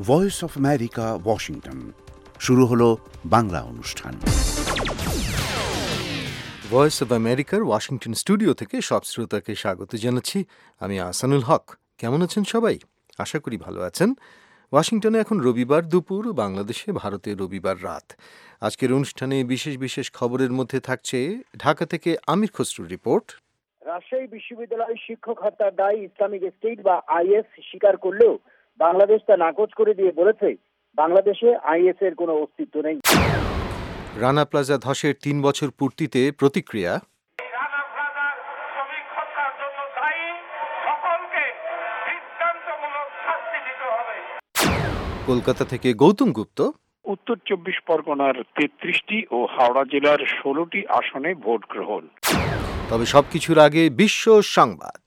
Voice of America, Washington. শুরু হলো বাংলা অনুষ্ঠান। ভয়েস অব আমেরিকার ওয়াশিংটন স্টুডিও থেকে সব শ্রোতাকে স্বাগত জানাচ্ছি। আমি আহসানুল হক। কেমন আছেন সবাই? আশা করি ভালো আছেন। ওয়াশিংটনে এখন রবিবার দুপুর, বাংলাদেশে ভারতে রবিবার রাত। আজকের অনুষ্ঠানে বিশেষ বিশেষ খবরের মধ্যে থাকছে ঢাকা থেকে আমির খসরুর রিপোর্ট। রাজশাহী বিশ্ববিদ্যালয়ের শিক্ষক হত্যার দায় ইসলামিক স্টেট বা আইএস স্বীকার করলেও বাংলাদেশ তা নাকচ করে দিয়ে বলেছে বাংলাদেশে আইএস এর কোনো অস্তিত্ব নেই। রানা প্লাজা ধসের ৩ বছর পূর্তিতে প্রতিক্রিয়া। রানা প্লাজার শ্রমিক হত্যার জন্য দায়ী সকলকে দৃষ্টান্তমূলক শাস্তি দিতে হবে। কলকাতা থেকে গৌতম গুপ্ত। উত্তর ২৪ পরগনার ৩৩টি ও হাওড়া জেলার ১৬টি আসনে ভোট গ্রহণ। তবে সবকিছুর আগে বিশ্ব সংবাদ।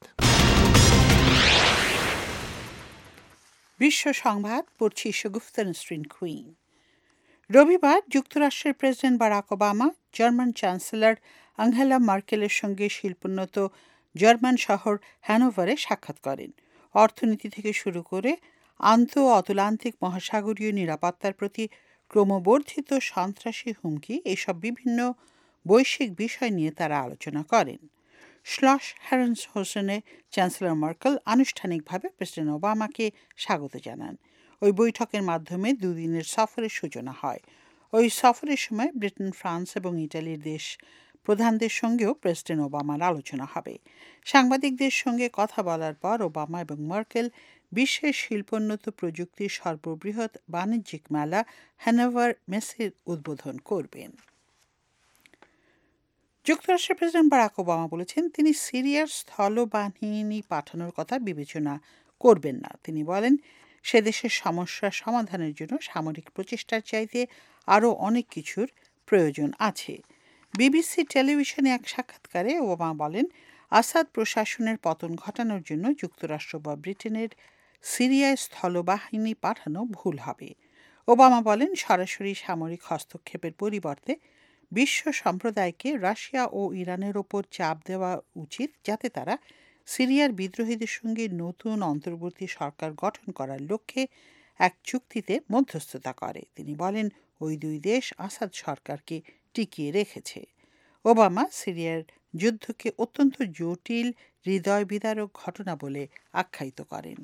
বিশ্ব সংবাদ পড়ছি শগুফতা নসরিন কুইন। রবিবার যুক্তরাষ্ট্রের president Barack Obama German chancellor Angela মার্কেলের সঙ্গে শিল্পোন্নত জার্মান শহর হ্যানোভারে সাক্ষাৎ করেন। অর্থনীতি থেকে শুরু করে অতলান্তিক মহাসাগরীয় নিরাপত্তার প্রতি ক্রমবর্ধিত সন্ত্রাসী হুমকি এসব বিভিন্ন বৈশ্বিক বিষয় নিয়ে তারা আলোচনা করেন। Schloss Herrenhausen chancellor Merkel আনুষ্ঠানিকভাবে প্রেসিডেন্ট ওবামাকে স্বাগত জানান। ওই বৈঠকের মাধ্যমে দুদিনের সফরের সূচনা হয়। ওই সফরের সময় ব্রিটেন, ফ্রান্স এবং ইটালির প্রধানদের সঙ্গেও প্রেসিডেন্ট ওবামার আলোচনা হবে। সাংবাদিকদের সঙ্গে কথা বলার পর ওবামা এবং মার্কেল বিশ্বের শিল্পোন্নত প্রযুক্তির সর্ববৃহৎ বাণিজ্যিক মেলা হ্যানোভার মেসের উদ্বোধন করবেন। যুক্তরাষ্ট্রের প্রেসিডেন্ট বারাক ওবামা বলেছেন তিনি সিরিয়ার স্থলবাহিনী পাঠানোর কথা বিবেচনা করবেন না। তিনি বলেন সে দেশের সমস্যার সমাধানের জন্য সামরিক প্রচেষ্টার চাইতে আরও অনেক কিছুর প্রয়োজন আছে। বিবিসি টেলিভিশনে এক সাক্ষাৎকারে ওবামা বলেন আসাদ প্রশাসনের পতন ঘটানোর জন্য যুক্তরাষ্ট্র বা ব্রিটেনের সিরিয়ায় স্থলবাহিনী পাঠানো ভুল হবে। ওবামা বলেন সরাসরি সামরিক হস্তক্ষেপের পরিবর্তে বিশ্ব সম্প্রদায়কে রাশিয়া ও ইরানের ওপর চাপ দেওয়া উচিত যাতে তারা সিরিয়ার বিদ্রোহীদের সঙ্গে নতুন অন্তর্বর্তী সরকার গঠন করার লক্ষ্যে এক চুক্তিতে মধ্যস্থতা করে। তিনি বলেন ওই দুই দেশ আসাদ সরকারকে টিকিয়ে রেখেছে। ওবামা সিরিয়ার যুদ্ধকে অত্যন্ত জটিল, হৃদয় বিদারক ঘটনা বলে আখ্যায়িত করেন।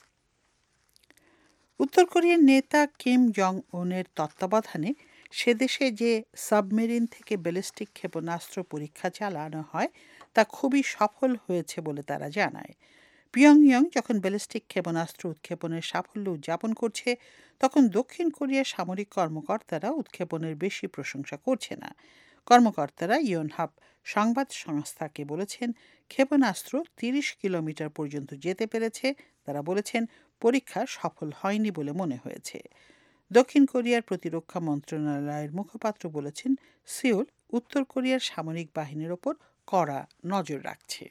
উত্তর কোরিয়ার নেতা কিম জং উনের তত্ত্বাবধানে সে দেশে যে সাবমেরিন থেকে ব্যালিস্টিক ক্ষেপণাস্ত্র পরীক্ষা চালানো হয় তা খুবই সফল হয়েছে বলে তারা জানায়। পিয়ংইয়ং যখন ব্যালিস্টিক ক্ষেপণাস্ত্র উৎক্ষেপণের সাফল্য উদযাপন করছে তখন দক্ষিণ কোরিয়ার সামরিক কর্মকর্তারা উৎক্ষেপণের বেশি প্রশংসা করছে না। কর্মকর্তারা ইয়নহাপ সংবাদ সংস্থাকে বলেছেন ক্ষেপণাস্ত্র ৩০ কিলোমিটার পর্যন্ত যেতে পেরেছে। তারা বলেছেন পরীক্ষা সফল হয়নি বলে মনে হয়েছে। দক্ষিণ কোরিয়ার প্রতিরক্ষা মন্ত্রণালয়ের মুখপাত্র বলেছেন সিউল উত্তর কোরিয়ার সামরিক বাহিনীর ওপর কড়া নজর রাখছে।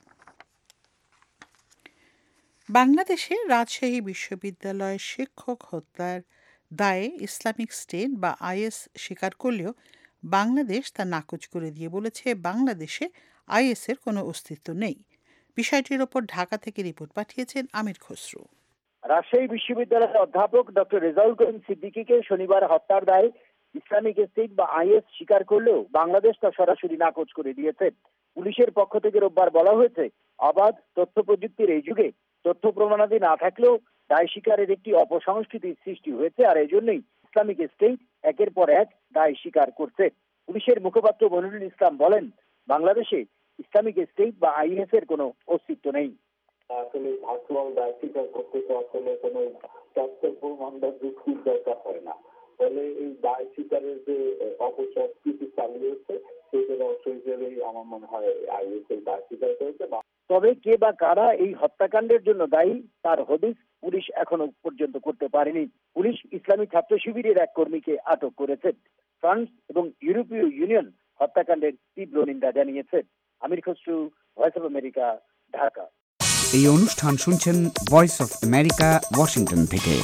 বাংলাদেশে রাজশাহী বিশ্ববিদ্যালয়ের শিক্ষক হত্যার দায়ে ইসলামিক স্টেট বা আইএস স্বীকার করলেও বাংলাদেশ তা নাকচ করে দিয়ে বলেছে বাংলাদেশে আইএসের কোনো অস্তিত্ব নেই। বিষয়টির ওপর ঢাকা থেকে রিপোর্ট পাঠিয়েছেন আমির খসরু। রাজশাহী বিশ্ববিদ্যালয়ের অধ্যাপক ডক্টর রেজাউল করিম সিদ্দিকীকে শনিবার হত্যার দায় ইসলামিক স্টেট বা আইএস স্বীকার করলেও বাংলাদেশ তা সরাসরি নাকচ করে দিয়েছে। পুলিশের পক্ষ থেকে রোববার বলা হয়েছে অবাধ তথ্য প্রযুক্তির এই যুগে তথ্য প্রমাণাদি না থাকলেও দায় স্বীকারের একটি অপসংস্কৃতির সৃষ্টি হয়েছে, আর এই জন্যই ইসলামিক স্টেট একের পর এক দায় স্বীকার করছে। পুলিশের মুখপাত্র মনিরুল ইসলাম বলেন বাংলাদেশে ইসলামিক স্টেট বা আইএস এর কোনো অস্তিত্ব নেই। আসলে ভার্চুয়াল দায় স্বীকার করতে তো আসলে কোনো তথ্যের প্রমাণের যুক্তির দরকার হয় না। ফলে এই দায় স্বীকারের যে অপসংস্কৃতি চালিয়েছে সেটার অংশ হিসেবেই আমার মনে হয় আইএস এর দায় স্বীকার করেছে। তবে কে বা কারা এই হত্যাকাণ্ডের জন্য দায়ী তার হদিস পুলিশ এখনো পর্যন্ত করতে পারেনি। পুলিশ ইসলামী ছাত্র শিবিরের এক কর্মীকে আটক করেছে। ফ্রান্স এবং ইউরোপীয় ইউনিয়ন হত্যাকাণ্ডের তীব্র নিন্দা জানিয়েছে। Amir Khasru, voice of America, Dhaka. এই অনুষ্ঠান শুনছেন ভয়েস অফ আমেরিকা, ওয়াশিংটন থেকে।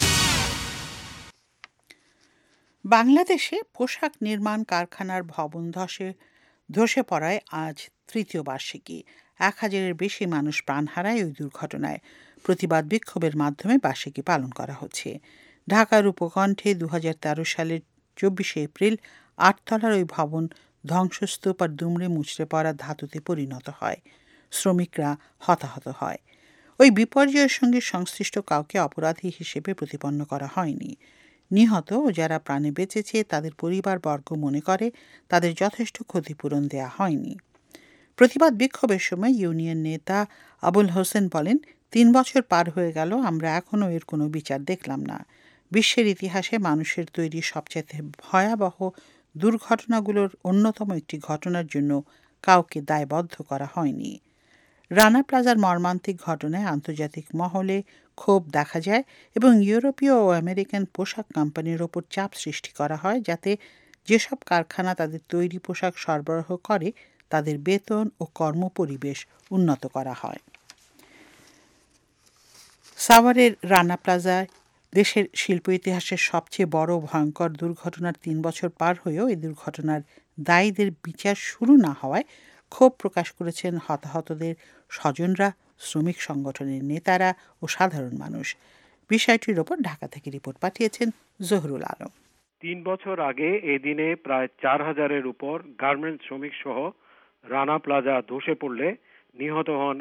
বাংলাদেশে পোশাক নির্মাণ কারখানার ভবন ধসে পড়ায় আজ তৃতীয় বার্ষিকী। ১,০০০-এর বেশি মানুষ প্রাণ হারায় ওই দুর্ঘটনায়। প্রতিবাদ বিক্ষোভের মাধ্যমে বার্ষিকী পালন করা হচ্ছে। ঢাকার উপকণ্ঠে 2013 সালের 24শে এপ্রিল 8 তলার ওই ভবন ধ্বংসস্তূপ আর দুমড়ে মুচড়ে পড়া ধাতুতে পরিণত হয়। শ্রমিকরা হতাহত হয়। ওই বিপর্যয়ের সঙ্গে সংশ্লিষ্ট কাউকে অপরাধী হিসেবে প্রতিপন্ন করা হয়নি। নিহত ও যারা প্রাণে বেঁচেছে তাদের পরিবারবর্গ মনে করে তাদের যথেষ্ট ক্ষতিপূরণ দেয়া হয়নি। প্রতিবাদ বিক্ষোভের সময় ইউনিয়ন নেতা আবুল হোসেন বলেন, 3 বছর পার হয়ে গেল, আমরা এখনও এর কোনো বিচার দেখলাম না। বিশ্বের ইতিহাসে মানুষের তৈরি সবচেয়ে ভয়াবহ দুর্ঘটনাগুলোর অন্যতম একটি ঘটনার জন্য কাউকে দায়বদ্ধ করা হয়নি। রানা প্লাজার মর্মান্তিক ঘটনায় আন্তর্জাতিক মহলে ক্ষোভ দেখা যায় এবং ইউরোপীয় ও আমেরিকান পোশাক কোম্পানির ওপর চাপ সৃষ্টি করা হয় যাতে যেসব কারখানা তাদের তৈরি পোশাক সরবরাহ করে তাদের বেতন ও কর্মপরিবেশ উন্নত করা হয়। সাভারের রানা প্লাজায় দেশের শিল্প ইতিহাসের সবচেয়ে বড় ভয়ঙ্কর দুর্ঘটনার 3 বছর পার হয়েও এই দুর্ঘটনার দায়ীদের বিচার শুরু না হওয়ায় ক্ষোভ প্রকাশ করেছেন হতাহতদের স্বজনরা, শ্রমিক সংগঠনের নেতারা ও সাধারণ মানুষ। বিষয়টির ওপর ঢাকা থেকে রিপোর্ট পাঠিয়েছেন জহুরুল আলম। 3 বছর আগে এদিনে প্রায় 4000-এর উপর গার্মেন্টস শ্রমিক সহ রানা প্লাজা ধসে পড়লে নিহত হন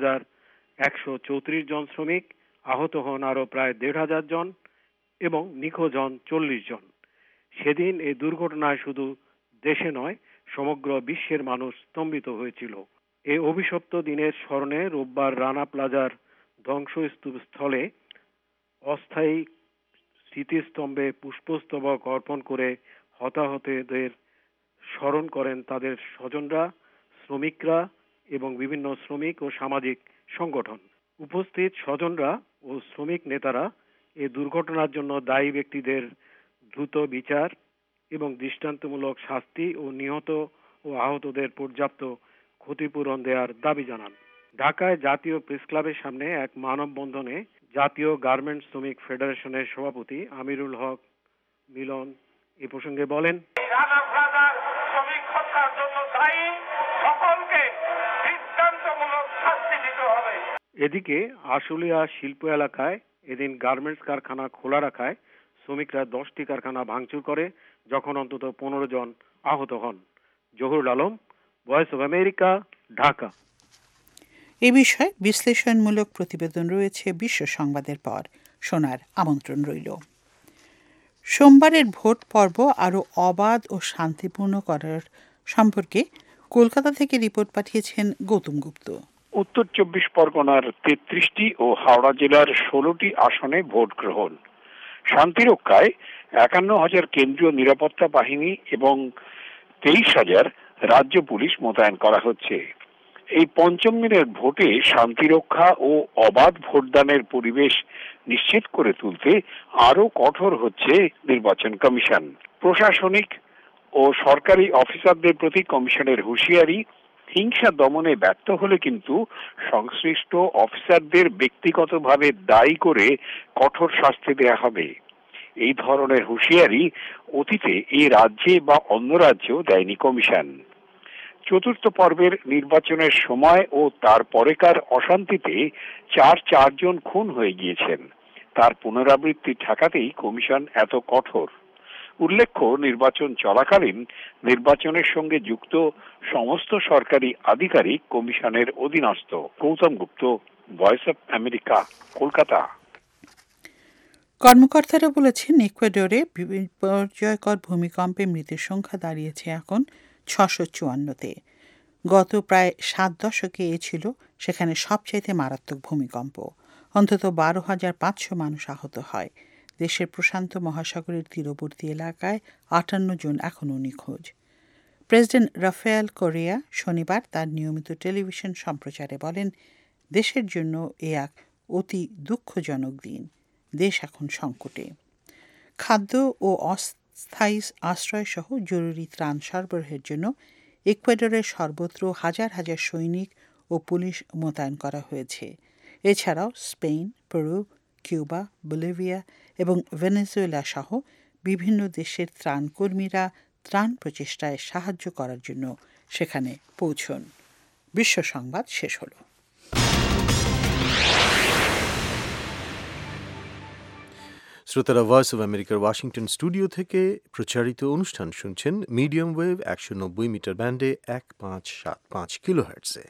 1134 জন শ্রমিক, আহত হন আরও প্রায় 1500 জন এবং নিখোঁজ হন 40 জন। সেদিন এই দুর্ঘটনায় শুধু দেশে নয়, সমগ্র বিশ্বের মানুষ স্তম্ভিত হয়েছিল। এই অভিশপ্ত দিনের স্মরণে রোববার রানা প্লাজার ধ্বংসস্তূপস্থলে অস্থায়ী স্মৃতিস্তম্ভে পুষ্পস্তবক অর্পণ করে হতাহতদের স্মরণ করেন তাদের স্বজনরা, শ্রমিকরা এবং বিভিন্ন শ্রমিক ও সামাজিক সংগঠন। উপস্থিত স্বজনরা ও শ্রমিক নেতারা এই দুর্ঘটনার জন্য দায়ী ব্যক্তিদের দ্রুত বিচার এবং দৃষ্টান্তমূলক শাস্তি ও নিহত ও আহতদের পর্যাপ্ত ক্ষতিপূরণ দেওয়ার দাবি জানান। ঢাকায় জাতীয় প্রেস ক্লাবের সামনে এক মানববন্ধনে জাতীয় গার্মেন্টস শ্রমিক ফেডারেশনের সভাপতি আমিরুল হক মিলন এ প্রসঙ্গে বলেন, রানা প্লাজার শ্রমিক হত্যার জন্য দায়ী সকলকে দৃষ্টান্তমূলক শাস্তি দিতে হবে। এদিকে আশুলিয়া শিল্প এলাকায় এদিন গার্মেন্টস কারখানা খোলা রাখায় শ্রমিকরা 10টি কারখানা ভাঙচুর করে, যখন অন্তত 15 জন আহত হন। Zahurul Alam, voice of America, Dhaka. এ বিষয়ে বিশ্লেষণমূলক প্রতিবেদন রয়েছে বিশ্ব সংবাদের পর শোনার আমন্ত্রণ রইল। সোমবারের ভোট পর্ব আরও অবাধ ও শান্তিপূর্ণ করার সম্পর্কে কলকাতা থেকে রিপোর্ট পাঠিয়েছেন গৌতম গুপ্ত। উত্তর 24 পরগনার 33টি ও হাওড়া জেলার 16টি আসনে ভোট গ্রহণ। শান্তিরক্ষায় 51,000 কেন্দ্রীয় নিরাপত্তা বাহিনী এবং 23,000 রাজ্য পুলিশ মোতায়েন করা হচ্ছে। এই পঞ্চম দিনের ভোটে শান্তিরক্ষা ও অবাধ ভোটদানের পরিবেশ নিশ্চিত করে তুলতে আরও কঠোর হচ্ছে নির্বাচন কমিশন। প্রশাসনিক ও সরকারি অফিসারদের প্রতি কমিশনের হুঁশিয়ারি, হিংসা দমনে ব্যর্থ হলে কিন্তু সংশ্লিষ্ট অফিসারদের ব্যক্তিগতভাবে দায়ী করে কঠোর শাস্তি দেয়া হবে। এই ধরনের হুঁশিয়ারি অতীতে এই রাজ্যে বা অন্য রাজ্যেও দেয়নি কমিশন। চতুর্থ পর্বের নির্বাচনের সময় ও তার পরেকার অশান্তিতে 4 জন খুন হয়ে গিয়েছেন। তার পুনরাবৃত্তি ঠেকাতেই কমিশন এত কঠোর। উল্লেখ্য, নির্বাচন চলাকালীন নির্বাচনের সঙ্গে যুক্ত সমস্ত সরকারি আধিকারিক কমিশনের অধীনস্থ। Gautam Gupta, voice of America, Kolkata. কর্মকর্তারা বলেছেন, ইকুয়েডরে বিপর্যয়কর ভূমিকম্পে মৃতের সংখ্যা দাঁড়িয়েছে এখন 654-তে। গত প্রায় 7 দশকে এ ছিল সেখানে সবচাইতে মারাত্মক ভূমিকম্প। অন্তত 12,500 মানুষ আহত হয়। দেশের প্রশান্ত মহাসাগরের তীরবর্তী এলাকায় 58 জন এখনও নিখোঁজ। প্রেসিডেন্ট রাফায়েল কোরিয়া শনিবার তার নিয়মিত টেলিভিশন সম্প্রচারে বলেন, দেশের জন্য এ এক অতি দুঃখজনক দিন। দেশ এখন সংকটে। খাদ্য ও অস্থায়ী আশ্রয়সহ জরুরি ত্রাণ সরবরাহের জন্য ইকুয়েডরের সর্বত্র হাজার হাজার সৈনিক ও পুলিশ মোতায়েন করা হয়েছে। এছাড়াও স্পেন, পেরু, কিউবা, বলিভিয়া এবং ভেনেজুয়েলা সহ বিভিন্ন দেশের ত্রাণকর্মীরা ত্রাণ প্রচেষ্টায় সাহায্য করার জন্য সেখানে পৌঁছন। বিশ্ব সংবাদ শেষ হলো। শ্রোতারা, ভয়েস অব আমেরিকার ওয়াশিংটন স্টুডিও থেকে প্রচারিত অনুষ্ঠান শুনছেন মিডিয়াম ওয়েভ 190 মিটার ব্যান্ডে 1575 কিলোহার্টজে।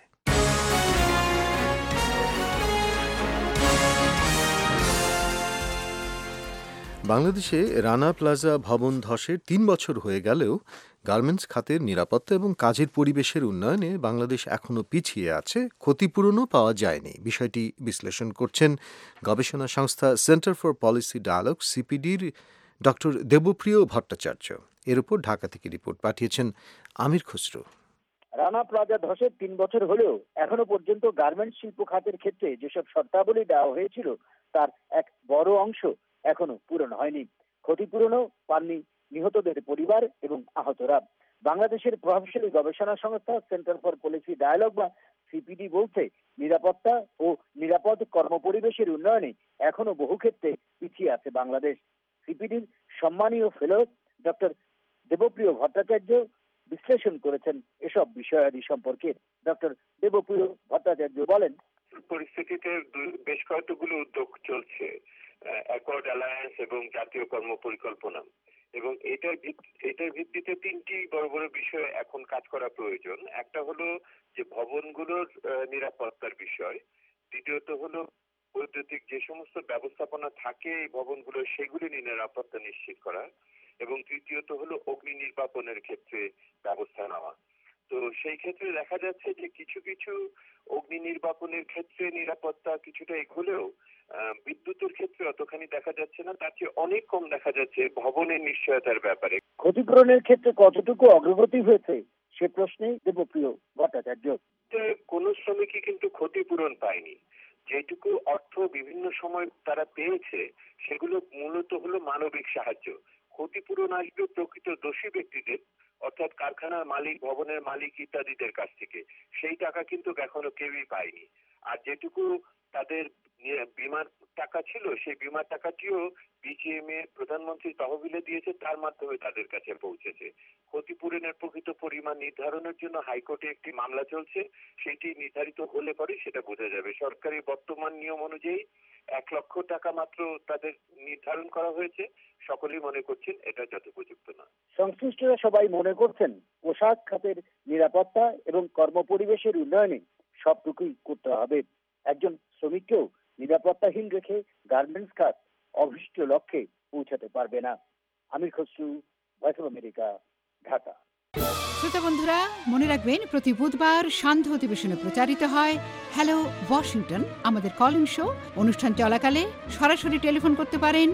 বাংলাদেশে রানা প্লাজা ভবন ধসের 3 বছর হয়ে গেলেও গার্মেন্টস খাতের নিরাপত্তা এবং কাজের পরিবেশের উন্নয়নে বাংলাদেশ এখনও পিছিয়ে আছে, ক্ষতিপূরণও পাওয়া যায়নি। বিষয়টি বিশ্লেষণ করছেন গবেষণা সংস্থা সেন্টার ফর পলিসি ডায়ালগ সিপিডির ডক্টর দেবপ্রিয় ভট্টাচার্য। এর উপর ঢাকা থেকে রিপোর্ট পাঠিয়েছেন আমির খসরু। রানা প্লাজা ধসের 3 বছর হলেও এখনো পর্যন্ত গার্মেন্টস শিল্প খাতের ক্ষেত্রে যেসব শর্তাবলী দেওয়া হয়েছিল তার এক বড় অংশ এখনো পূরণ হয়নি। ক্ষতিপূরণও পাননি নিহতদের পরিবার এবং আহতরা। বাংলাদেশের প্রভাবশালী গবেষণা সংস্থা সেন্টার ফর পলিসি ডায়ালগ বা সিপিডি বলছে, নিরাপত্তা ও নিরাপদ কর্মপরিবেশের উন্নয়নে এখনো বহু ক্ষেত্রে পিছিয়ে আছে বাংলাদেশ। সিপিডির সম্মানীয় ফেলো ডক্টর দেবপ্রিয় ভট্টাচার্য বিশ্লেষণ করেছেন এসব বিষয়াদি সম্পর্কে। ডক্টর দেবপ্রিয় ভট্টাচার্য বলেন, পরিস্থিতিতে বেশ কয়েকগুলো উদ্যোগ চলছে, অ্যাকর্ড অ্যালায়েন্স এবং জাতীয় কর্ম পরিকল্পনা, এবং এটার ভিত্তিতে 3টি বড় বড় বিষয় এখন কাজ করা প্রয়োজন। একটা হলো যে ভবনগুলোর নিরাপত্তার বিষয়, দ্বিতীয়ত হলো বৈদ্যুতিক যে সমস্ত ব্যবস্থাপনা থাকে এই ভবনগুলো সেগুলি নিরাপত্তা নিশ্চিত করা, এবং তৃতীয়ত হলো অগ্নি নির্বাপনের ক্ষেত্রে ব্যবস্থা নেওয়া। তো সেই ক্ষেত্রে দেখা যাচ্ছে যে কিছু কিছু অগ্নি নির্বাপনের ক্ষেত্রে নিরাপত্তা কিছুটা এগোলেও বিদ্যুতের ক্ষেত্রে অতখানি দেখা যাচ্ছে না, তার চেয়ে অনেক কম দেখা যাচ্ছে ভবনের নিশ্চয়তার ব্যাপারে। ক্ষতিপূরণের ক্ষেত্রে কতটুকু অগ্রগতি হয়েছে সে প্রশ্নে দেবপ্রিয় ভট্টাচার্য, কোন শ্রমিকই কিন্তু ক্ষতিপূরণ পায়নি। যেটুকু অর্থ বিভিন্ন সময় তারা পেয়েছে সেগুলো মূলত হলো মানবিক সাহায্য। ক্ষতিপূরণ আসবে প্রকৃত দোষী ব্যক্তিদের, অর্থাৎ কারখানার মালিক, ভবনের মালিক ইত্যাদিদের কাছ থেকে। সেই টাকা কিন্তু এখনো কেউই পায়নি। আর যেটুকু তাদের বীমার টাকা ছিল সেই বীমার টাকাটিও বিজিএমএ প্রধানমন্ত্রীর তহবিলে দিয়েছে, তার মাধ্যমে তাদের কাছে পৌঁছেছে। ক্ষতিপূরণের প্রকৃত পরিমাণ নির্ধারণের জন্য হাইকোর্টে একটি মামলা চলছে, সেটি নির্ধারিত হলে পরে সেটা বোঝা যাবে। সরকারি বর্তমান নিয়ম অনুযায়ী 1 লক্ষ টাকা মাত্র তাদের নির্ধারণ করা হয়েছে। সকলেই মনে করছেন এটা যথোপযুক্ত না। সংশ্লিষ্টরা সবাই মনে করছেন পোশাক খাতের নিরাপত্তা এবং কর্মপরিবেশের উন্নয়নে সবটুকুই করতে হবে। একজন শ্রমিককেও নিরাপত্তাহীন রেখে গার্মেন্টস খাত অভীষ্ট লক্ষ্যে পৌঁছাতে পারবে না। Amir Khasru, voice of America, Dhaka. শ্রোতা বন্ধুরা, মনে রাখবেন প্রতি বুধবার সান্ধ্য অধিবেশনে প্রচারিত হয় হ্যালো ওয়াশিংটন, আমাদের কলিং শো। অনুষ্ঠান চলাকালে সরাসরি টেলিফোন করতে পারেন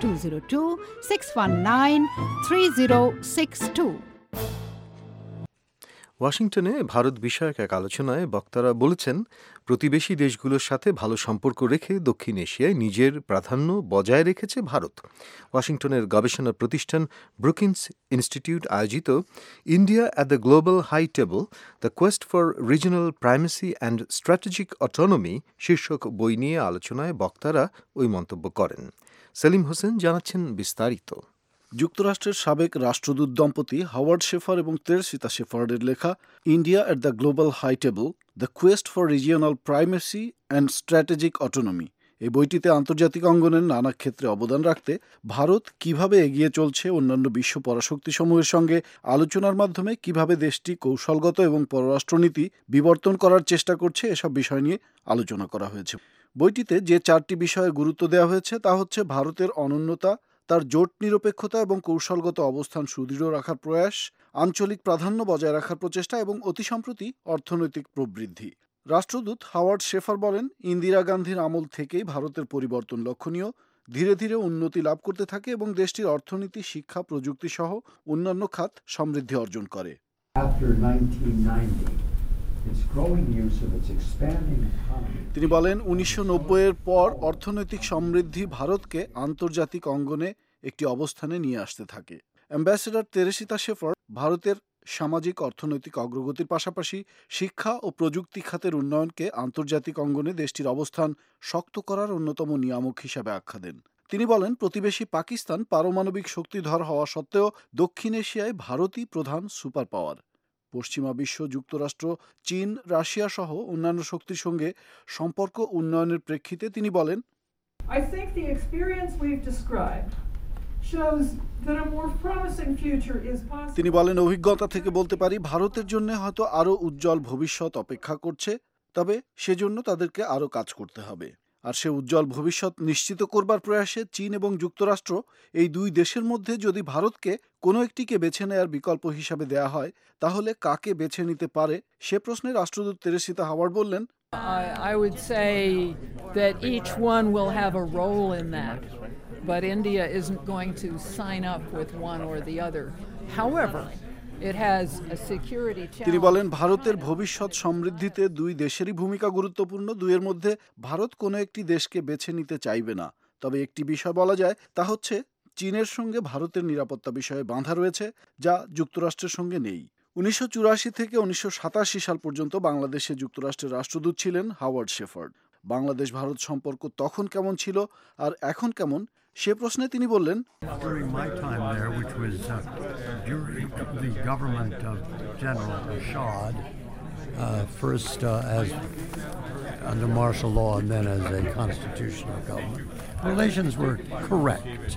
202-619-3062। ওয়াশিংটনে ভারত বিষয়ক এক আলোচনায় বক্তারা বলেছেন, প্রতিবেশী দেশগুলোর সাথে ভালো সম্পর্ক রেখে দক্ষিণ এশিয়ায় নিজের প্রাধান্য বজায় রেখেছে ভারত। ওয়াশিংটনের গবেষণা প্রতিষ্ঠান ব্রুকিন্স ইনস্টিটিউট আয়োজিত India at the global high table, the quest for regional primacy and strategic autonomy শীর্ষক বই নিয়ে আলোচনায় বক্তারা ওই মন্তব্য করেন। সেলিম হোসেন জানাচ্ছেন বিস্তারিত। যুক্তরাষ্ট্রের সাবেক রাষ্ট্রদূত দম্পতি হাওয়ার্ড শেফার এবং তেরেসিতা শেফার্ডের লেখা India at the global high table, the quest for regional primacy and strategic autonomy, এই বইটিতে আন্তর্জাতিক অঙ্গনের নানা ক্ষেত্রে অবদান রাখতে ভারত কিভাবে এগিয়ে চলছে, অন্যান্য বিশ্ব পরাশক্তিসমূহের সঙ্গে আলোচনার মাধ্যমে কিভাবে দেশটি কৌশলগত এবং পররাষ্ট্রনীতি বিবর্তন করার চেষ্টা করছে, এসব বিষয় নিয়ে আলোচনা করা হয়েছে। বইটিতে যে 4টি বিষয়ে গুরুত্ব দেওয়া হয়েছে তা হচ্ছে ভারতের অনন্যতা, তার জোট নিরপেক্ষতা এবং কৌশলগত অবস্থান সুদৃঢ় রাখার প্রয়াস, আঞ্চলিক প্রাধান্য বজায় রাখার প্রচেষ্টা এবং অতি সম্প্রতি অর্থনৈতিক প্রবৃদ্ধি। রাষ্ট্রদূত হাওয়ার্ড শেফার বলেন, ইন্দিরা গান্ধীর আমল থেকেই ভারতের পরিবর্তন লক্ষণীয়, ধীরে ধীরে উন্নতি লাভ করতে থাকে এবং দেশটির অর্থনীতি, শিক্ষা, প্রযুক্তি সহ অন্যান্য খাত সমৃদ্ধি অর্জন করে। তিনি বলেন, 1990-এর পর অর্থনৈতিক সমৃদ্ধি ভারতকে আন্তর্জাতিক অঙ্গনে একটি অবস্থানে নিয়ে আসতে থাকে। অ্যাম্বাসেডর তেরেসিতা শেফার্ড ভারতের সামাজিক অর্থনৈতিক অগ্রগতির পাশাপাশি শিক্ষা ও প্রযুক্তি খাতের উন্নয়নকে আন্তর্জাতিক অঙ্গনে দেশটির অবস্থান শক্ত করার অন্যতম নিয়ামক হিসাবে আখ্যা দেন। তিনি বলেন, প্রতিবেশী পাকিস্তান পারমাণবিক শক্তিধর হওয়া সত্ত্বেও দক্ষিণ এশিয়ায় ভারতই প্রধান সুপার পাওয়ার। পশ্চিমা বিশ্ব, যুক্তরাষ্ট্র, চীন, রাশিয়া সহ অন্যান্য শক্তির সঙ্গে সম্পর্ক উন্নয়নের প্রেক্ষিতে তিনি বলেন, I think the experience we've described shows that a more promising future is possible. তিনি বলেন, অভিজ্ঞতা থেকে বলতে পারি ভারতের জন্য হয়তো আরো উজ্জ্বল ভবিষ্যৎ অপেক্ষা করছে, তবে সেজন্য তাদেরকে আরো কাজ করতে হবে। আর সে উজ্জ্বল ভবিষ্যৎ নিশ্চিত করবার প্রয়াসে চীন এবং যুক্তরাষ্ট্র এই দুই দেশের মধ্যে যদি ভারতকে কোনো একটিকে বেছে নেয়ার বিকল্প হিসাবে দেয়া হয়, তাহলে কাকে বেছে নিতে পারে সে প্রশ্নে রাষ্ট্রদূত তেরেসিতা হাওয়ার্ড বললেন, I would say that each one will have a role in that, but India isn't going to sign up with one or the other. However, it has a security challenge. তিনি বলেন, ভারতের ভবিষ্যৎ সমৃদ্ধিতে দুই দেশেরই ভূমিকা গুরুত্বপূর্ণ। দুইয়ের মধ্যে ভারত কোনো একটি দেশকে বেছে নিতে চাইবে না। তবে একটি বিষয় বলা যায়, তা হচ্ছে চীনের সঙ্গে ভারতের নিরাপত্তা বিষয়ে বাঁধা রয়েছে, যা যুক্তরাষ্ট্রের সঙ্গে নেই। 1984 থেকে 1987 সাল পর্যন্ত বাংলাদেশে যুক্তরাষ্ট্রের রাষ্ট্রদূত ছিলেন হাওয়ার্ড শেফার্ড। বাংলাদেশ ভারত সম্পর্ক তখন কেমন ছিল আর এখন কেমন সে প্রশ্নে তিনি বললেন, During my time there, which was during the government of General Rashad, first as under martial law and then as a constitutional government, relations were correct.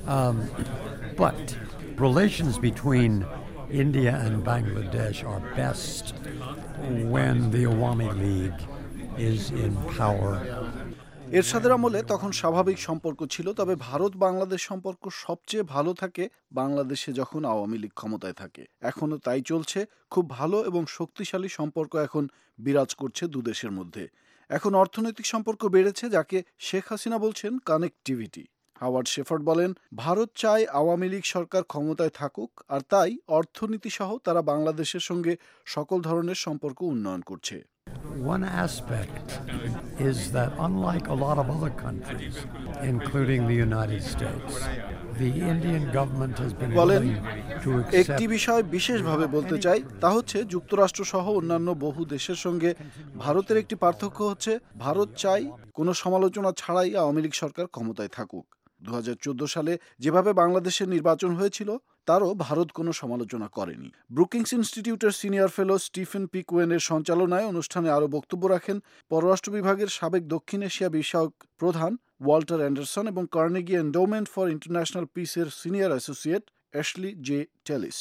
But relations between India and Bangladesh are best when the Awami League is in power. এরশাদের আমলে তখন স্বাভাবিক সম্পর্ক ছিল, তবে ভারত বাংলাদেশ সম্পর্ক সবচেয়ে ভালো থাকে বাংলাদেশে যখন আওয়ামী লীগ ক্ষমতায় থাকে। এখনও তাই চলছে। খুব ভালো এবং শক্তিশালী সম্পর্ক এখন বিরাজ করছে দুদেশের মধ্যে। এখন অর্থনৈতিক সম্পর্ক বেড়েছে, যাকে শেখ হাসিনা বলছেন কানেক্টিভিটি। হাওয়ার্ড শেফার্ড বলেন, ভারত চায় আওয়ামী লীগ সরকার ক্ষমতায় থাকুক, আর তাই অর্থনীতি সহ তারা বাংলাদেশের সঙ্গে সকল ধরনের সম্পর্ক উন্নয়ন করছে। One aspect is that unlike a lot of other countries, including the United States, the Indian government has been willing to accept. একটি বিষয় বিশেষভাবে বলতে চাই, তা হচ্ছে যুক্তরাষ্ট্র সহ অন্যান্য বহু দেশের সঙ্গে ভারতের একটি পার্থক্য হচ্ছে, ভারত চাই কোনো সমালোচনা ছাড়াই আওয়ামী লীগ সরকার ক্ষমতায় থাকুক। 2014 সালে যেভাবে বাংলাদেশের নির্বাচন হয়েছিল তারও ভারত কোনো সমালোচনা করেনি। ব্রুকিংস ইনস্টিটিউটের সিনিয়র ফেলো স্টিফেন পিকুয়েনের সঞ্চালনায় অনুষ্ঠানে আরও বক্তব্য রাখেন পররাষ্ট্র বিভাগের সাবেক দক্ষিণ এশিয়া বিষয়ক প্রধান ওয়াল্টার অ্যান্ডারসন এবং কার্নেগি এন্ডোমেন্ট ফর ইন্টারন্যাশনাল পিসের senior associate Ashley J Tellis.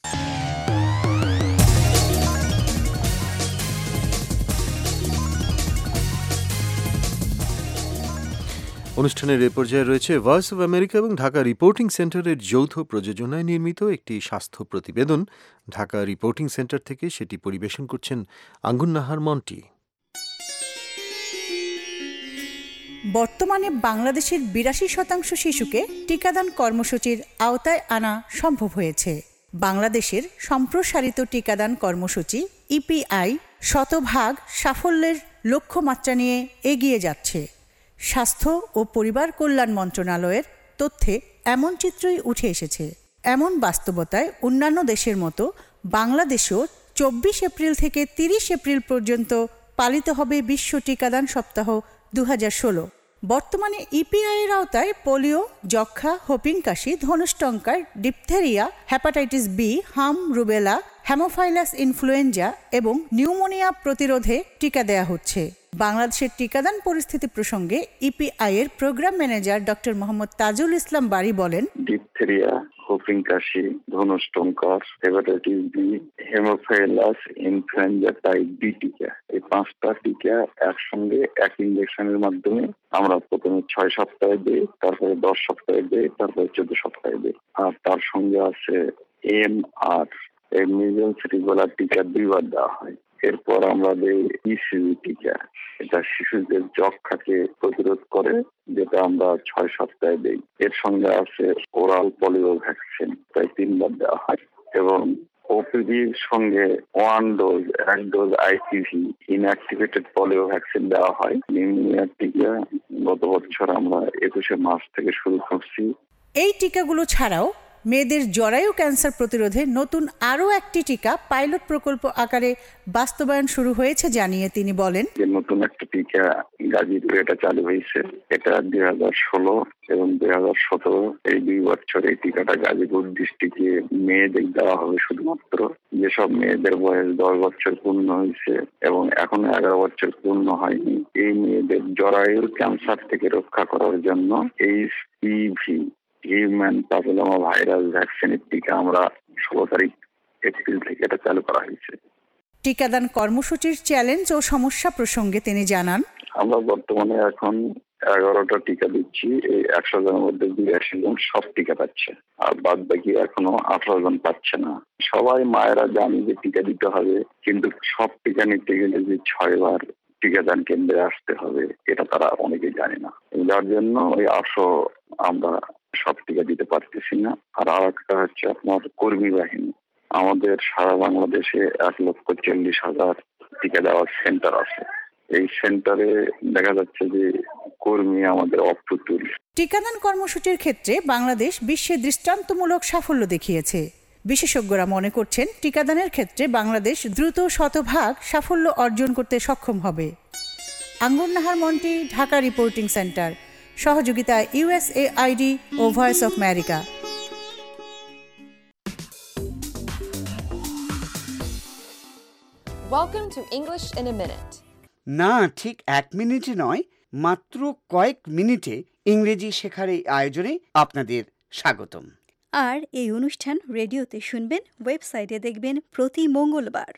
অনুষ্ঠানের এ পর্যায়ে রয়েছে ভয়েস অব আমেরিকা এবং ঢাকা রিপোর্টিং সেন্টারের যৌথ প্রযোজনায় নির্মিত একটি স্বাস্থ্য প্রতিবেদন। ঢাকা রিপোর্টিং সেন্টার থেকে সেটি পরিবেশন করছেন আঙ্গুন নাহার মন্টি। বর্তমানে বাংলাদেশের 82% শিশুকে টিকাদান কর্মসূচির আওতায় আনা সম্ভব হয়েছে। বাংলাদেশের সম্প্রসারিত টিকাদান কর্মসূচি ইপিআই শতভাগ সাফল্যের লক্ষ্যমাত্রা নিয়ে এগিয়ে যাচ্ছে। স্বাস্থ্য ও পরিবার কল্যাণ মন্ত্রণালয়ের তথ্যে এমন চিত্রই উঠে এসেছে। এমন বাস্তবতায় অন্যান্য দেশের মতো বাংলাদেশেও 24 এপ্রিল থেকে 30 এপ্রিল পর্যন্ত পালিত হবে বিশ্ব টিকাদান সপ্তাহ 2016। বর্তমানে ইপিআই এর আওতায় পোলিও, যক্ষ্মা, হোপিং কাশি, ধনুষ্টঙ্কার, ডিপথেরিয়া, হেপাটাইটিস বি, হাম, রুবেলা, হ্যামোফাইলাস ইনফ্লুয়েঞ্জা এবং নিউমোনিয়া প্রতিরোধে টিকা দেয়া হচ্ছে। বাংলাদেশের টিকাদান পরিস্থিতি প্রসঙ্গে ইপিআই এর programme manager doctor Mohammad Tajul Islam Bari বলেন, ডিপথেরিয়া, হোপিং কাশি, ধনুষ্টঙ্কার, hepatitis B, haemophilus influenza type B টিকা, এই 5টা টিকা একসঙ্গে এক ইঞ্জেকশনের মাধ্যমে আমরা প্রথমে 6 সপ্তাহে দিই, তারপরে 10 সপ্তাহে দিই, তারপরে 14 সপ্তাহে দিই। আর তার সঙ্গে আছে এমআর, এই মিজেলস রুবেলা টিকা 2 বার দেওয়া হয়। এরপর আমরা দিই ইসিজি টিকা, এটা শিশুদের যক্ষ্মাকে প্রতিরোধ করে, যেটা আমরা 6 সপ্তাহে দিই। এর সঙ্গে আছে ওরাল পোলিও ভ্যাকসিন, প্রায় 3 বার দেওয়া হয়। এবং ওপিভির সঙ্গে 1 dose IPV inactivated polio vaccine দেওয়া হয়। নিউমোনিয়া টিকা গত বছর আমরা 21শে মার্চ থেকে শুরু করছি। এই টিকাগুলো ছাড়াও মেয়েদের জরায়ু ক্যান্সার প্রতিরোধে নতুন আরও একটি টিকা পাইলট প্রকল্প আকারে বাস্তবায়ন শুরু হয়েছে জানিয়ে তিনি বলেন, নতুন একটা টিকা গাজীপুরে এটা চালু হয়েছে। এটা 2016 এবং 2017 এই 2 বছর এই টিকাটা গাজীপুর ডিস্ট্রিক্টে মেয়েদের দেওয়া হবে শুধুমাত্র। যেসব মেয়েদের বয়স 10 বছর পূর্ণ হয়েছে এবং এখনো 11 বছর পূর্ণ হয়নি, এই মেয়েদের জরায়ুর ক্যান্সার থেকে রক্ষা করার জন্য HPV হিউম্যান প্যাপিলোমা ভাইরাস ভ্যাকসিনের টিকা আমরা 16 তারিখ এপ্রিল থেকে এটা চালু করা হয়েছে। টিকাদান কর্মসূচির চ্যালেঞ্জ ও সমস্যা প্রসঙ্গে তিনি জানান, আমরা বর্তমানে এখন 11টা টিকা দিচ্ছি। এই 100 জনের মধ্যে 82 জন সব টিকা পাচ্ছে, আর বাদ বাকি এখনো 18 জন পাচ্ছে না। সবাই মায়েরা জানে যে টিকা দিতে হবে, কিন্তু সব টিকা নিতে গেলে যে 6 বার টিকাদান কেন্দ্রে আসতে হবে এটা তারা অনেকেই জানে না, যার জন্য ওই 800 আমরা সব টিকা দিতে পারতেছি না। আর একটা হচ্ছে আপনার কর্মী বাহিনী। আমাদের সারা বাংলাদেশে 1,40,000 টিকা দেওয়ার সেন্টার আছে। এই সেন্টারে দেখা যাচ্ছে যে কর্মী আমাদের অপ্রতুল। টিকাদান কর্মসূচির ক্ষেত্রে বাংলাদেশ বিশ্বে দৃষ্টান্তমূলক সাফল্য দেখিয়েছে। বিশেষজ্ঞরা মনে করছেন টিকাদানের ক্ষেত্রে বাংলাদেশ দ্রুত শতভাগ সাফল্য অর্জন করতে সক্ষম হবে। আঙ্গুর নাহার মন্টি, ঢাকা রিপোর্টিং সেন্টার, সহযোগিতায় USAID ও voice of America. Welcome to English in a Minute. না, ঠিক 1 মিনিটে নয়, মাত্র কয়েক মিনিটে ইংরেজি শেখার এই আয়োজনে আপনাদের স্বাগতম। আর এই অনুষ্ঠান রেডিওতে শুনবেন, ওয়েবসাইটে দেখবেন প্রতি মঙ্গলবার।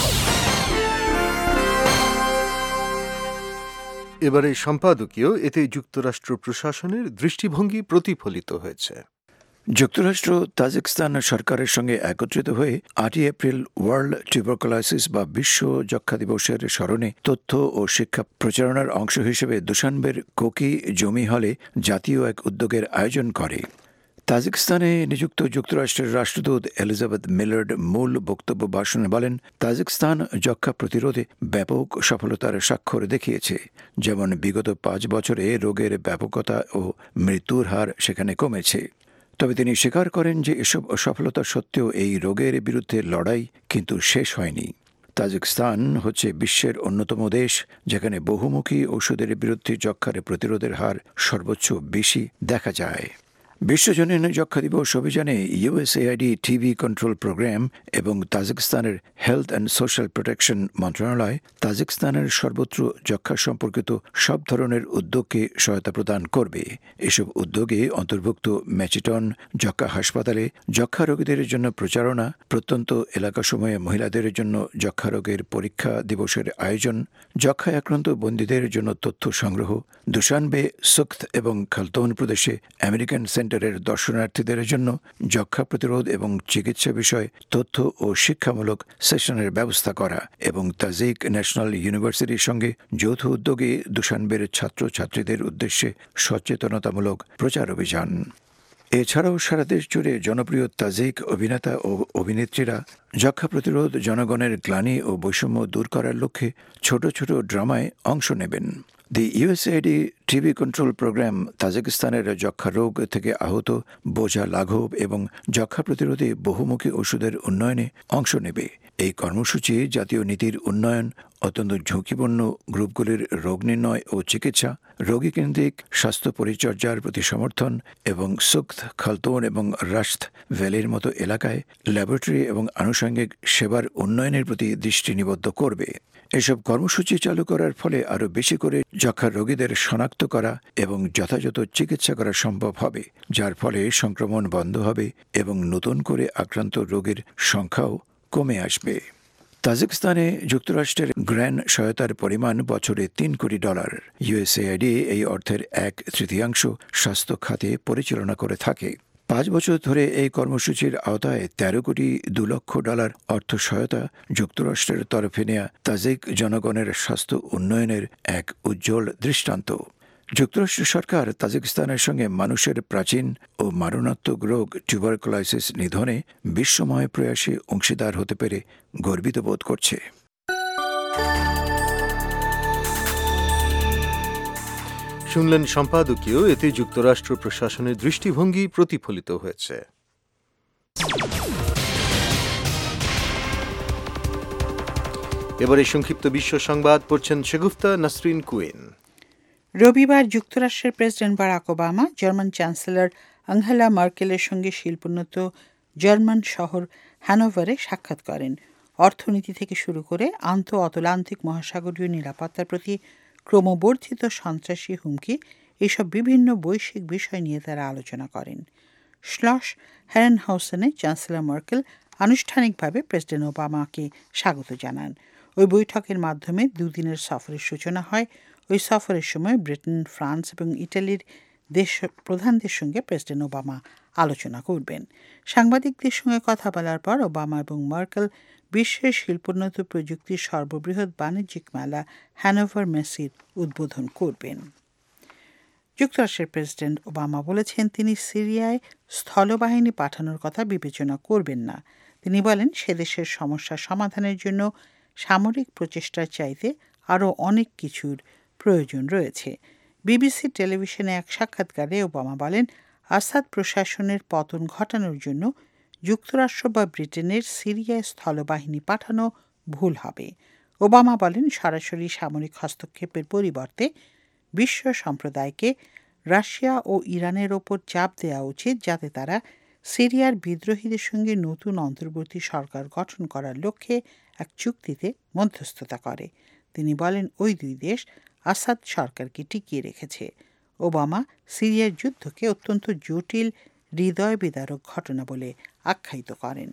এবারে সম্পাদকীয়, এতে যুক্তরাষ্ট্র প্রশাসনের দৃষ্টিভঙ্গি প্রতিফলিত হয়েছে। যুক্তরাষ্ট্র তাজিকিস্তান সরকারের সঙ্গে একত্রিত হয়ে 8 এপ্রিল ওয়ার্ল্ড টিউবারকুলোসিস বা বিশ্ব যক্ষ্মা দিবসের স্মরণে তথ্য ও শিক্ষা প্রচারণার অংশ হিসেবে দুশানবের কোকি জমি হলে জাতীয় এক উদ্যোগের আয়োজন করে। তাজিকিস্তানে নিযুক্ত যুক্তরাষ্ট্রের রাষ্ট্রদূত এলিজাবেথ মিলার্ড মূল বক্তব্য ভাষণে বলেন, তাজিকিস্তান যক্ষ্মা প্রতিরোধে ব্যাপক সফলতার স্বাক্ষর দেখিয়েছে। যেমন বিগত 5 বছরে রোগের ব্যাপকতা ও মৃত্যুর হার সেখানে কমেছে। তবে তিনি স্বীকার করেন যে এসব সফলতা সত্ত্বেও এই রোগের বিরুদ্ধে লড়াই কিন্তু শেষ হয়নি। তাজিকিস্তান হচ্ছে বিশ্বের অন্যতম দেশ যেখানে বহুমুখী ওষুধের বিরুদ্ধে যক্ষ্মার প্রতিরোধের হার সর্বোচ্চ বেশি দেখা যায়। বিশ্বজনীন যক্ষ্মা দিবস অভিযানে USAID টিবি কন্ট্রোল প্রোগ্রাম এবং তাজিকিস্তানের হেলথ অ্যান্ড সোশ্যাল প্রোটেকশন মন্ত্রণালয় তাজিকিস্তানের সর্বত্র যক্ষ্মা সম্পর্কিত সব ধরনের উদ্যোগকে সহায়তা প্রদান করবে। এসব উদ্যোগে অন্তর্ভুক্ত ম্যাচিটন যক্ষ্মা হাসপাতালে যক্ষ্মা রোগীদের জন্য প্রচারণা, প্রত্যন্ত এলাকাসমূহে মহিলাদের জন্য যক্ষ্মা রোগের পরীক্ষা দিবসের আয়োজন, যক্ষ্মায় আক্রান্ত বন্দীদের জন্য তথ্য সংগ্রহ, দুশানবে, সুখত এবং খালতৌন প্রদেশে আমেরিকান সেন্টারের দর্শনার্থীদের জন্য যক্ষ্মা প্রতিরোধ এবং চিকিৎসা বিষয়ে তথ্য ও শিক্ষামূলক সেশনের ব্যবস্থা করা এবং তাজিক ন্যাশনাল ইউনিভার্সিটির সঙ্গে যৌথ উদ্যোগে দুশানবের ছাত্রছাত্রীদের উদ্দেশ্যে সচেতনতামূলক প্রচার অভিযান। এছাড়াও সারা দেশ জুড়ে জনপ্রিয় তাজিক অভিনেতা ও অভিনেত্রীরা যক্ষ্মা প্রতিরোধ, জনগণের গ্লানি ও বৈষম্য দূর করার লক্ষ্যে ছোট ছোট ড্রামায় অংশ নেবেন। The USAID TB control programme তাজিকিস্তানের যক্ষ্মা রোগ থেকে আহত, বোঝা লাঘব এবং যক্ষ্মা প্রতিরোধে বহুমুখী ওষুধের উন্নয়নে অংশ নেবে। এই কর্মসূচি জাতীয় নীতির উন্নয়ন, অত্যন্ত ঝুঁকিপূর্ণ গ্রুপগুলির রোগ নির্ণয় ও চিকিৎসা, রোগীকেন্দ্রিক স্বাস্থ্য পরিচর্যার প্রতি সমর্থন এবং সুখত, খালতৌন এবং রাশত ভ্যালির মতো এলাকায় ল্যাবরেটরি এবং আনুষঙ্গিক সেবার উন্নয়নের প্রতি দৃষ্টি নিবদ্ধ করবে। এসব কর্মসূচি চালু করার ফলে আরও বেশি করে যক্ষ্মা রোগীদের শনাক্ত করা এবং যথাযথ চিকিৎসা করা সম্ভব হবে, যার ফলে সংক্রমণ বন্ধ হবে এবং নতুন করে আক্রান্ত রোগীর সংখ্যাও কমে আসবে। তাজিকিস্তানে যুক্তরাষ্ট্রের গ্র্যান্ট সহায়তার পরিমাণ বছরে $3 কোটি। USAID এই অর্থের 1/3 স্বাস্থ্য খাতে পরিচালনা করে থাকে। 5 বছর ধরে এই কর্মসূচির আওতায় $13 কোটি 2 লক্ষ অর্থ সহায়তা যুক্তরাষ্ট্রের তরফে নেয়া তাজিক জনগণের স্বাস্থ্য উন্নয়নের এক উজ্জ্বল দৃষ্টান্ত। যুক্তরাষ্ট্র সরকার তাজিকিস্তানের সঙ্গে মানুষের প্রাচীন ও মারণাত্মক রোগ টিউবারকুলোসিস নিধনে বিশ্বময় প্রয়াসে অংশীদার হতে পেরে গর্বিত বোধ করছে। শুনলেন সম্পাদকীয়, এতে যুক্তরাষ্ট্র প্রশাসনের দৃষ্টিভঙ্গি প্রতিফলিত হয়েছে। এবারে সংক্ষিপ্ত বিশ্ব সংবাদ পড়ছেন শেগুফতা নাসরিন কুইন। রবিবার যুক্তরাষ্ট্রের president Barack Obama German chancellor Angela মার্কেলের সঙ্গে শিল্পোন্নত জার্মান শহর হ্যানোভারে সাক্ষাৎ করেন। অর্থনীতি থেকে শুরু করে আন্তঃআতলান্তিক মহাসাগরীয় নিরাপত্তার প্রতি ক্রমবর্ধিত সন্ত্রাসী হুমকি এসব বিভিন্ন বৈশ্বিক বিষয় নিয়ে তারা আলোচনা করেন। শ্লস হেরেনহাউসেনে চ্যান্সেলর মার্কেল আনুষ্ঠানিকভাবে প্রেসিডেন্ট ওবামাকে স্বাগত জানান। ওই বৈঠকের মাধ্যমে দুদিনের সফরের সূচনা হয়। ওই সফরের সময় ব্রিটেন, ফ্রান্স এবং ইটালির প্রধানদের সঙ্গে প্রেসিডেন্ট ওবামা আলোচনা করবেন। সাংবাদিকদের সঙ্গে কথা বলার পর ওবামা এবং মার্কেল বিশ্বের শিল্পোন্নত প্রযুক্তির সর্ববৃহৎ বাণিজ্যিক মেলা হ্যানোভার মেসির উদ্বোধন করবেন। যুক্তরাষ্ট্রের প্রেসিডেন্ট ওবামা বলেছেন তিনি সিরিয়ায় স্থলবাহিনী পাঠানোর কথা বিবেচনা করবেন না। তিনি বলেন সে দেশের সমস্যা সমাধানের জন্য সামরিক প্রচেষ্টার চাইতে আরও অনেক কিছুর প্রয়োজন রয়েছে। বিবিসি টেলিভিশনে এক সাক্ষাৎকারে ওবামা বলেন আসাদ প্রশাসনের পতন ঘটানোর জন্য যুক্তরাষ্ট্র বা ব্রিটেনের সিরিয়ায় স্থলবাহিনী পাঠানো ভুল হবে। ওবামা বলেন সরাসরি সামরিক হস্তক্ষেপের পরিবর্তে বিশ্ব সম্প্রদায়কে রাশিয়া ও ইরানের ওপর চাপ দেওয়া উচিত যাতে তারা সিরিয়ার বিদ্রোহীদের সঙ্গে নতুন অন্তর্বর্তী সরকার গঠন করার লক্ষ্যে এক চুক্তিতে মধ্যস্থতা করে। তিনি বলেন ওই দুই দেশ আসাদ সরকারকে টিকিয়ে রেখেছে। ওবামা সিরিয়ার যুদ্ধকে অত্যন্ত জটিল, হৃদয় বিদারক ঘটনা বলে আখ্যায়িত করেন।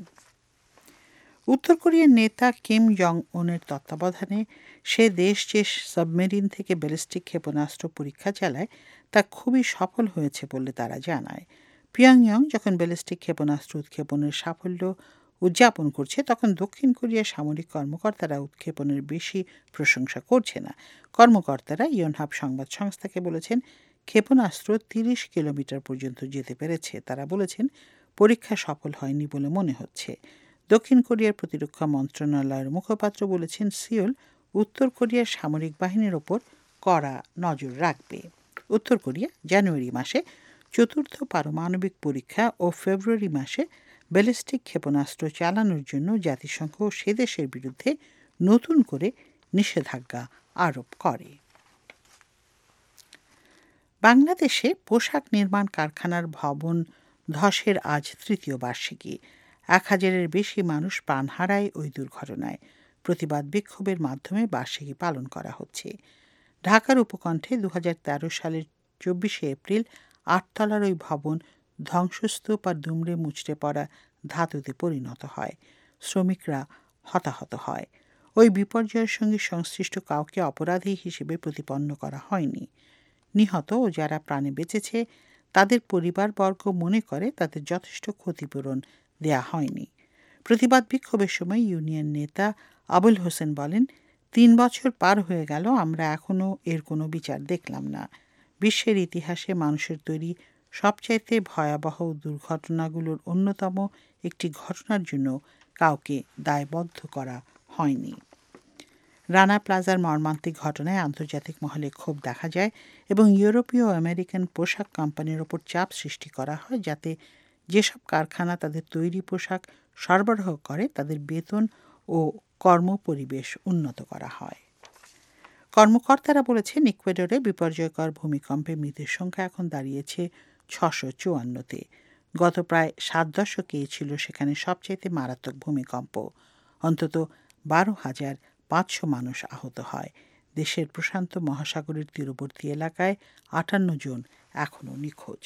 উত্তর কোরিয়ার নেতা কিম জং উনের তত্ত্বাবধানে সে দেশ যে সাবমেরিন থেকে ব্যালিস্টিক ক্ষেপণাস্ত্র পরীক্ষা চালায় তা খুবই সফল হয়েছে বলে তারা জানায়। পিয়ংইয়ং যখন ব্যালিস্টিক ক্ষেপণাস্ত্র উৎক্ষেপণের সাফল্য উদযাপন করছে তখন দক্ষিণ কোরিয়ার সামরিক কর্মকর্তারা উৎক্ষেপণের বেশি প্রশংসা করছে না। কর্মকর্তারা ইয়নহাপ সংবাদ সংস্থাকে বলেছেন ক্ষেপণাস্ত্র 30 কিলোমিটার পর্যন্ত যেতে পেরেছে। তারা বলেছেন পরীক্ষা সফল হয়নি বলে মনে হচ্ছে। দক্ষিণ কোরিয়ার প্রতিরক্ষা মন্ত্রণালয়ের মুখপাত্র বলেছেন সিওল উত্তর কোরিয়ার সামরিক বাহিনীর ওপর কড়া নজর রাখবে। উত্তর কোরিয়া জানুয়ারি মাসে 4র্থ পারমাণবিক পরীক্ষা ও ফেব্রুয়ারি মাসে ব্যালিস্টিক ক্ষেপণাস্ত্র চালানোর জন্য জাতিসংঘ সে দেশের বিরুদ্ধে নতুন করে নিষেধাজ্ঞা আরোপ করে। বাংলাদেশে পোশাক নির্মাণ কারখানার ভবন ধসের আজ 3য় বার্ষিকী। 1000-এর বেশি মানুষ প্রাণ হারায় ওই দুর্ঘটনায়। প্রতিবাদ বিক্ষোভের মাধ্যমে বার্ষিকী পালন করা হচ্ছে। ঢাকার উপকণ্ঠে 2013 সালের 24শে এপ্রিল 8 তলার ওই ভবন ধ্বংসস্তূপ আর দুমড়ে মুচড়ে পড়া ধাতুতে পরিণত হয়। শ্রমিকরা হতাহত হয়। ওই বিপর্যয়ের সঙ্গে সংশ্লিষ্ট কাউকে অপরাধী হিসেবে প্রতিপন্ন করা হয়নি। নিহত ও যারা প্রাণে বেঁচেছে তাদের পরিবারবর্গ মনে করে তাদের যথেষ্ট ক্ষতিপূরণ দেয়া হয়নি। প্রতিবাদ বিক্ষোভের সময় ইউনিয়ন নেতা আবুল হোসেন বলেন 3 বছর পার হয়ে গেল, আমরা এখনও এর কোনো বিচার দেখলাম না। বিশ্বের ইতিহাসে মানুষের তৈরি সবচাইতে ভয়াবহ দুর্ঘটনাগুলোর অন্যতম একটি ঘটনার জন্য কাউকে দায়বদ্ধ করা হয়নি। রানা প্লাজার মর্মান্তিক ঘটনায় আন্তর্জাতিক মহলে ক্ষোভ দেখা যায় এবং ইউরোপীয় ও আমেরিকান পোশাক কোম্পানির ওপর চাপ সৃষ্টি করা হয় যাতে যেসব কারখানা তাদের তৈরি পোশাক সরবরাহ করে তাদের বেতন ও কর্মপরিবেশ উন্নত করা হয়। কর্মকর্তারা বলেছেন ইকুয়েডরে বিপর্যয়কর ভূমিকম্পে মৃতের সংখ্যা এখন দাঁড়িয়েছে 654-তে। গত প্রায় 7 দশকে ছিল সেখানে সবচাইতে মারাত্মক ভূমিকম্প। অন্তত 12,500 মানুষ আহত হয়। দেশের প্রশান্ত মহাসাগরের তীরবর্তী এলাকায় 58 জন এখনও নিখোঁজ।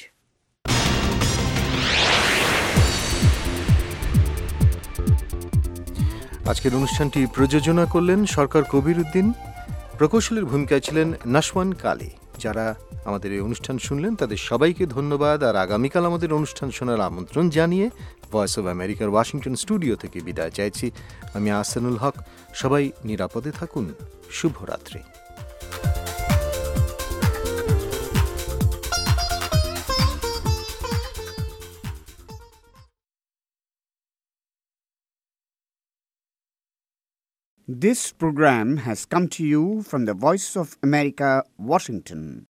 আজকের অনুষ্ঠানটি প্রযোজনা করলেন সরকার কবির উদ্দিন। প্রকৌশলীর ভূমিকায় ছিলেন নাশওয়ান কালী। যারা আমাদের এই অনুষ্ঠান শুনলেন তাদের সবাইকে ধন্যবাদ। আর আগামীকাল আমাদের অনুষ্ঠান শোনার আমন্ত্রণ জানিয়ে ভয়েস অব আমেরিকার ওয়াশিংটন স্টুডিও থেকে বিদায় চাইছি আমি আহসানুল হক। সবাই নিরাপদে থাকুন। শুভরাত্রি। This program has come to you from the Voice of America, Washington.